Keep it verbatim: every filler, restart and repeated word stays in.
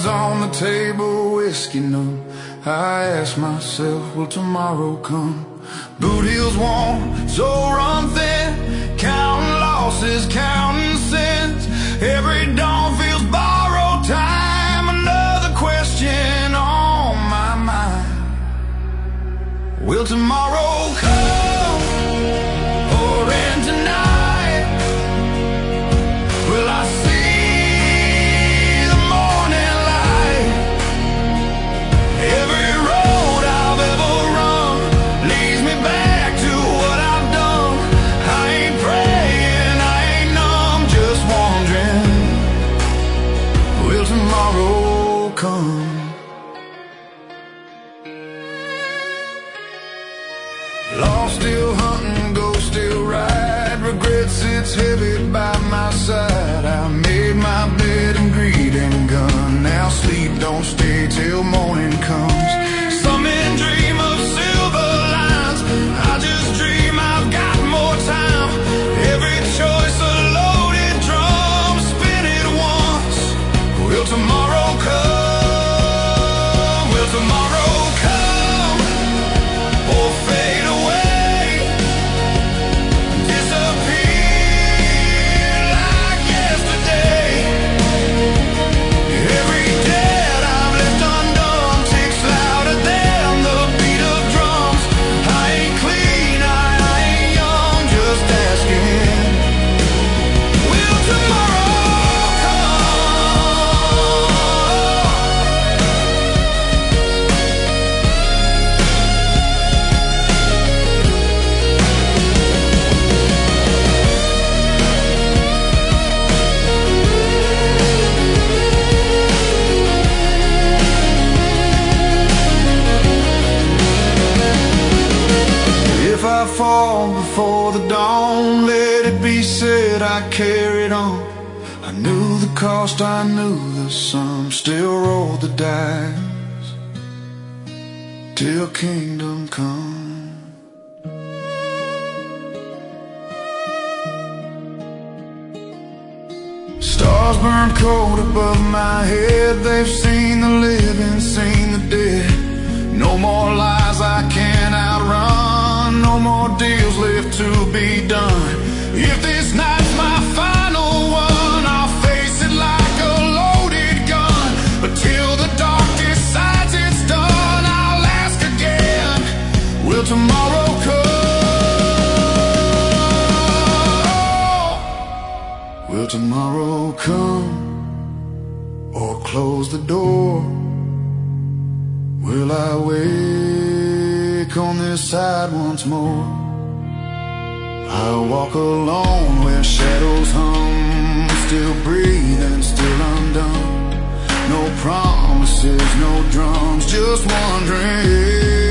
cards on the table, whiskey numb. I ask myself, will tomorrow come? Boot heels warm, so run thin, counting losses, counting sins. Every dawn feels borrowed time. Another question on my mind. Will tomorrow come? Or end tonight? Will I see the morning light? Every road I've ever run leads me back to what I've done. I ain't praying, I ain't numb, just wondering, will tomorrow come? Lost, still hunting, ghost, still ride. Regret sits heavy by my side. I made my bed and greed and gun. Now sleep don't stay till morning comes. Some men dream of silver lines, I just dream I've got more time. Every choice a loaded drum, spin it once. Will tomorrow come? Will tomorrow come? Or fade away, disappear like yesterday. Every debt I've left undone ticks louder than the beat of drums. I ain't clean, I, I ain't young, just asking, will tomorrow come? If I fall before the dawn, let it be said I carried on. I knew the cost, I knew the sum, still rolled the dice till kingdom come. Stars burn cold above my head, they've seen the living, seen the dead. No more lies I can't outrun, no more deals left to be done. If this night's my final one, I'll face it like a loaded gun. But till the dark decides it's done, I'll ask again, will tomorrow come? Will tomorrow come? Or close the door? Will I wake on this side once more? I'll walk alone where shadows hum, still breathing, still undone. No promises, no drums, just wondering.